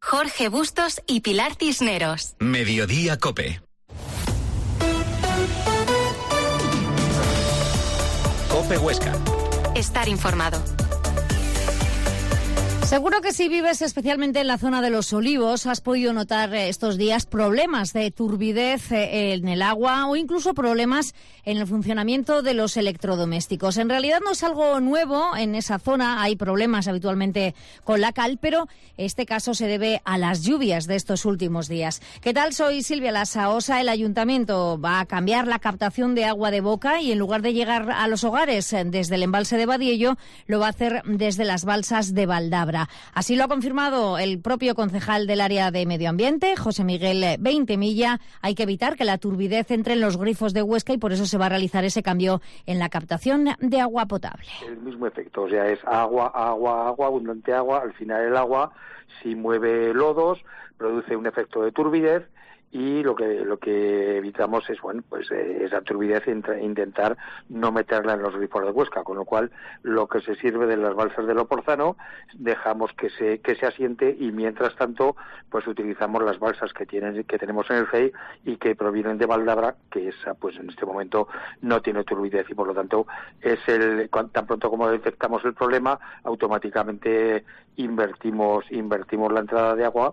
Jorge Bustos y Pilar Cisneros. Mediodía COPE. COPE Huesca. Estar informado. Seguro que si vives especialmente en la zona de Los Olivos has podido notar estos días problemas de turbidez en el agua o incluso problemas en el funcionamiento de los electrodomésticos. En realidad no es algo nuevo en esa zona, hay problemas habitualmente con la cal, pero este caso se debe a las lluvias de estos últimos días. ¿Qué tal? Soy Silvia Lasaosa. El ayuntamiento va a cambiar la captación de agua de boca y en lugar de llegar a los hogares desde el embalse de Badiello, lo va a hacer desde las balsas de Valdabra. Así lo ha confirmado el propio concejal del área de Medio Ambiente, José Miguel Veintemilla. Hay que evitar que la turbidez entre en los grifos de Huesca y por eso se va a realizar ese cambio en la captación de agua potable. El mismo efecto, o sea, es agua, abundante agua. Al final el agua, si mueve lodos, produce un efecto de turbidez. Y lo que evitamos es, esa turbidez e intentar no meterla en los grifos de Huesca, con lo cual lo que se sirve de las balsas del Oporzano dejamos que se asiente y mientras tanto pues utilizamos las balsas que tenemos en el FEI y que provienen de Valdabra, que esa pues en este momento no tiene turbidez y por lo tanto tan pronto como detectamos el problema automáticamente invertimos la entrada de agua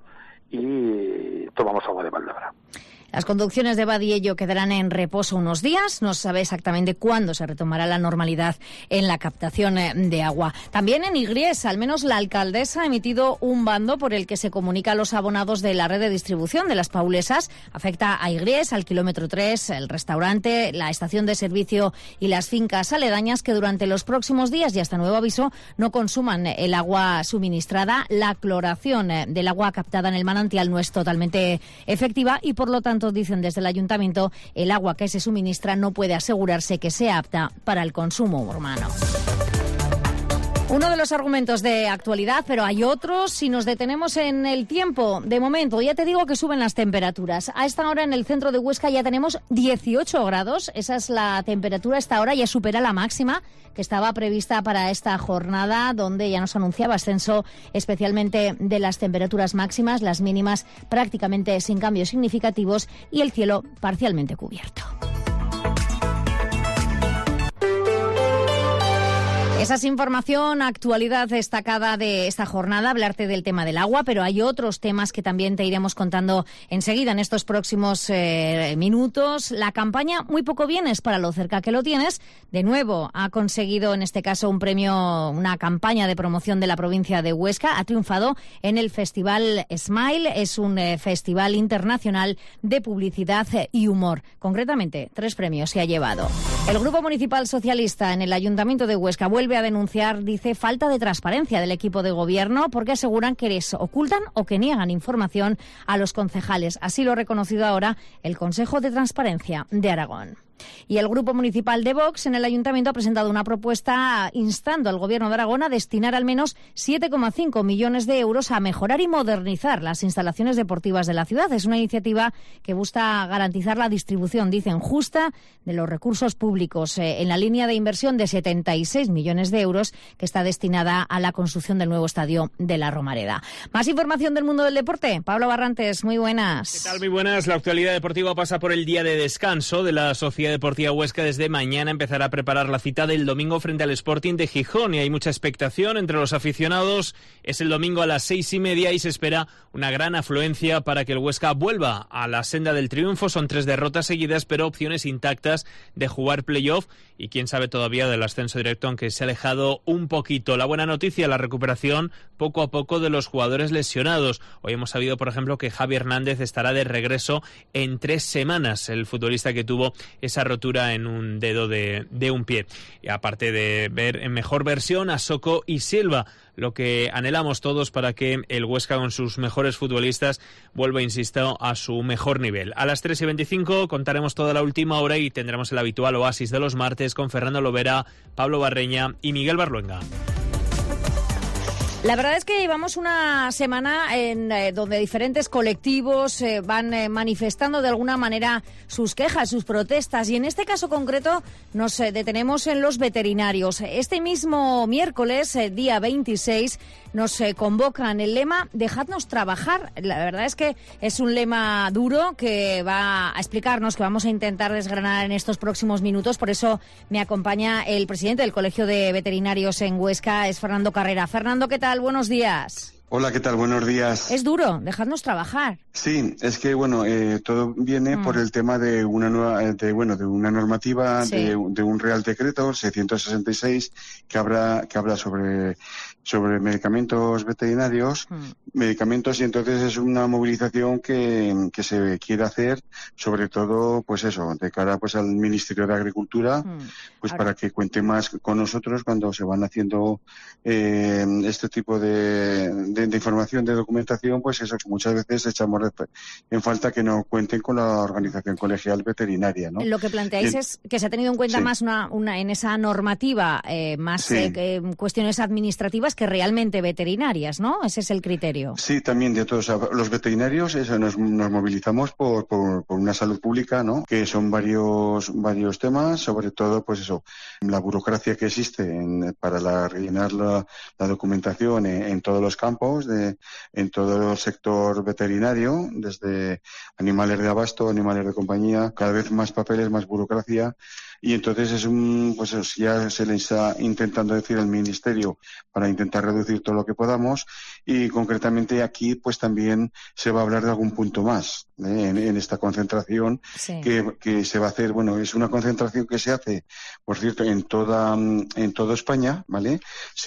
y tomamos agua de Valdabra. Las conducciones de Badiello quedarán en reposo unos días. No se sabe exactamente cuándo se retomará la normalidad en la captación de agua. También en Igries, al menos la alcaldesa ha emitido un bando por el que se comunica a los abonados de la red de distribución de las Paulesas. Afecta a Igries, al kilómetro 3, el restaurante, la estación de servicio y las fincas aledañas que durante los próximos días y hasta nuevo aviso no consuman el agua suministrada. La cloración del agua captada en el manantial no es totalmente efectiva y por lo tanto dicen desde el ayuntamiento, el agua que se suministra no puede asegurarse que sea apta para el consumo humano. Uno de los argumentos de actualidad, pero hay otros. Si nos detenemos en el tiempo, de momento, ya te digo que suben las temperaturas. A esta hora en el centro de Huesca ya tenemos 18 grados. Esa es la temperatura a esta hora, ya supera la máxima que estaba prevista para esta jornada, donde ya nos anunciaba ascenso especialmente de las temperaturas máximas, las mínimas prácticamente sin cambios significativos y el cielo parcialmente cubierto. Esa es información, actualidad destacada de esta jornada, hablarte del tema del agua, pero hay otros temas que también te iremos contando enseguida en estos próximos minutos. La campaña Muy Poco Vienes para lo cerca que lo tienes, de nuevo ha conseguido en este caso un premio, una campaña de promoción de la provincia de Huesca, ha triunfado en el Festival Smile, es un festival internacional de publicidad y humor. Concretamente, 3 premios se ha llevado. El Grupo Municipal Socialista en el Ayuntamiento de Huesca vuelve a denunciar, dice, falta de transparencia del equipo de gobierno porque aseguran que les ocultan o que niegan información a los concejales. Así lo ha reconocido ahora el Consejo de Transparencia de Aragón. Y el Grupo Municipal de Vox en el Ayuntamiento ha presentado una propuesta instando al Gobierno de Aragón a destinar al menos 7,5 millones de euros a mejorar y modernizar las instalaciones deportivas de la ciudad. Es una iniciativa que busca garantizar la distribución, dicen, justa de los recursos públicos en la línea de inversión de 76 millones de euros que está destinada a la construcción del nuevo estadio de la Romareda. Más información del mundo del deporte. Pablo Barrantes, muy buenas. ¿Qué tal? Muy buenas. La actualidad deportiva pasa por el día de descanso de la Sociedad Deportiva Huesca. Desde mañana empezará a preparar la cita del domingo frente al Sporting de Gijón y hay mucha expectación entre los aficionados. Es el domingo a las 6:30 y se espera una gran afluencia para que el Huesca vuelva a la senda del triunfo. Son 3 derrotas seguidas, pero opciones intactas de jugar playoff y quién sabe todavía del ascenso directo, aunque se ha alejado un poquito. La buena noticia, la recuperación poco a poco de los jugadores lesionados. Hoy hemos sabido, por ejemplo, que Javi Hernández estará de regreso en 3 semanas, el futbolista que tuvo esa rotura en un dedo de un pie. Y aparte de ver en mejor versión a Soko y Silva, lo que anhelamos todos para que el Huesca con sus mejores futbolistas vuelva, insisto, a su mejor nivel. A las 3:25 contaremos toda la última hora y tendremos el habitual oasis de los martes con Fernando Lovera, Pablo Barreña y Miguel Barluenga. La verdad es que llevamos una semana en donde diferentes colectivos van manifestando de alguna manera sus quejas, sus protestas, y en este caso concreto nos detenemos en los veterinarios. Este mismo miércoles, día 26, nos convocan el lema "Dejadnos trabajar". La verdad es que es un lema duro que va a explicarnos, que vamos a intentar desgranar en estos próximos minutos. Por eso me acompaña el presidente del Colegio de Veterinarios en Huesca, es Fernando Carrera. Fernando, ¿qué tal? Buenos días. Hola, ¿qué tal? Buenos días. Es duro, dejadnos trabajar. Sí, es que todo viene por el tema de una nueva, de una normativa, sí, de un Real Decreto 666 que habla sobre medicamentos veterinarios, medicamentos, y entonces es una movilización que se quiere hacer, sobre todo, pues eso, de cara pues al Ministerio de Agricultura, pues ahora, para que cuente más con nosotros cuando se van haciendo este tipo de información, de documentación, pues eso, que muchas veces echamos en falta que no cuenten con la organización colegial veterinaria, ¿no? Lo que planteáis es que se ha tenido en cuenta, sí, más en esa normativa, más sí, cuestiones administrativas que realmente veterinarias, ¿no? Ese es el criterio. Sí, también de todos. Los veterinarios nos movilizamos por una salud pública, ¿no? Que son varios temas, sobre todo, pues eso, la burocracia que existe para rellenar la documentación en todos los campos, en todo el sector veterinario, desde animales de abasto, animales de compañía, cada vez más papeles, más burocracia. Y entonces ya se le está intentando decir al Ministerio para intentar reducir todo lo que podamos, y concretamente aquí pues también se va a hablar de algún punto más en esta concentración, sí, que se va a hacer. Bueno, es una concentración que se hace, por cierto, en toda España, ¿vale?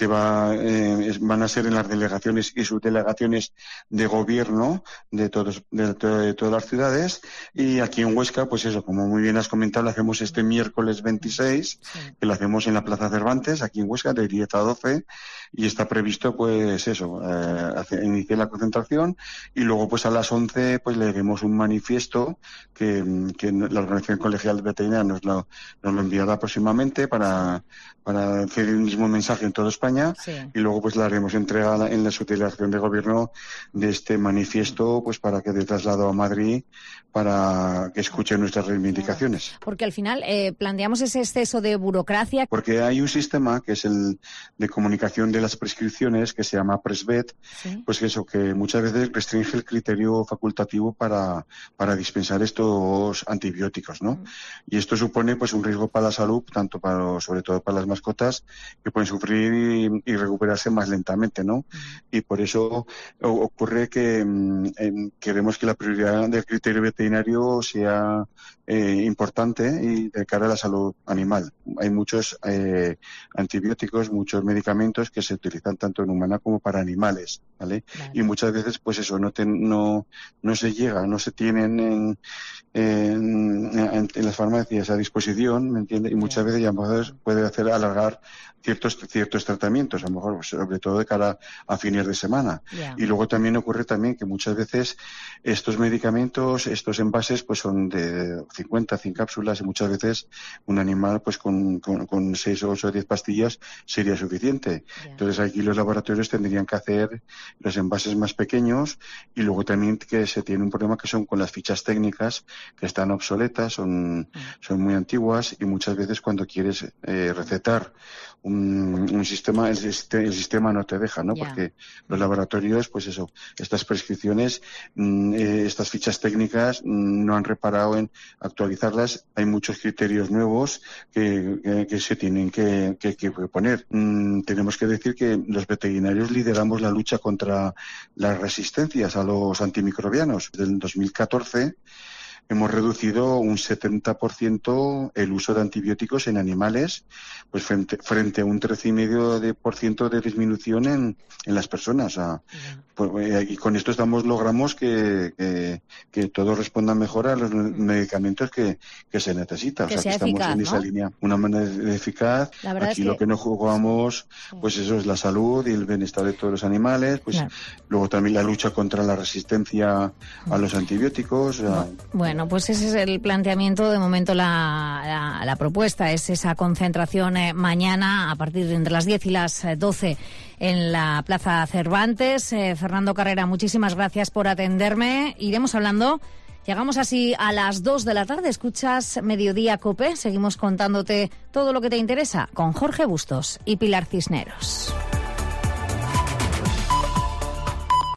Van a ser en las delegaciones y subdelegaciones de gobierno de todas las ciudades, y aquí en Huesca, pues eso, como muy bien has comentado, lo hacemos este miércoles 26, sí, que lo hacemos en la Plaza Cervantes, aquí en Huesca, de 10 a 12, y está previsto, pues eso, iniciar la concentración, y luego pues a las 11 pues leeremos un manifiesto que la Organización Colegial Veterinaria nos lo enviará próximamente para hacer el mismo mensaje en toda España, sí, y luego pues la haremos entrega en la subdelegación de gobierno de este manifiesto, pues para que dé traslado a Madrid para que escuchen nuestras reivindicaciones. Porque al final planteamos ese exceso de burocracia. Porque hay un sistema que es el de comunicación de las prescripciones, que se llama Presvet, ¿sí? Pues eso, que muchas veces restringe el criterio facultativo para dispensar estos antibióticos, ¿no? Y esto supone pues un riesgo para la salud, sobre todo para las mascotas, que pueden sufrir y recuperarse más lentamente, ¿no? Y por eso ocurre que queremos que la prioridad del criterio veterinario sea importante y de cara a la salud animal. Hay muchos antibióticos, muchos medicamentos que se utilizan tanto en humana como para animales, ¿vale? Vale. Y muchas veces pues eso no se tienen en las farmacias a disposición, ¿me entiendes? Y muchas veces ya puede hacer alargar ciertos tratamientos, a lo mejor sobre todo de cara a fines de semana. Yeah. Y luego también ocurre que muchas veces estos medicamentos, estos envases, pues son de 50, 100 cápsulas, y muchas veces un animal pues con 6 o 8 o 10 pastillas sería suficiente. Yeah. Entonces aquí los laboratorios tendrían que hacer los envases más pequeños, y luego también que se tiene un problema que son con las fichas técnicas, que están obsoletas, son muy antiguas, y muchas veces cuando quieres recetar un sistema, el sistema no te deja, ¿no? Yeah. Porque los laboratorios, pues eso, estas prescripciones, estas fichas técnicas no han reparado en actualizarlas. Hay muchos criterios nuevos que se tienen que poner. Tenemos que decir que los veterinarios lideramos la lucha contra las resistencias a los antimicrobianos. Desde el 2014 hemos reducido un 70% el uso de antibióticos en animales, pues frente a un 13,5% de disminución en las personas. Y con esto logramos que todo responda mejor a los medicamentos que se necesita. Que o sea, que estamos eficaz, en esa línea. Una manera eficaz. Aquí lo que no jugamos, pues eso es la salud y el bienestar de todos los animales. Pues claro. Luego también la lucha contra la resistencia a los antibióticos. Bueno, Bueno, pues ese es el planteamiento. De momento la propuesta es esa concentración mañana a partir de entre las 10 y las 12 en la Plaza Cervantes. Fernando Carrera, muchísimas gracias por atenderme. Iremos hablando. Llegamos así a las 2 de la tarde. Escuchas Mediodía COPE. Seguimos contándote todo lo que te interesa con Jorge Bustos y Pilar Cisneros.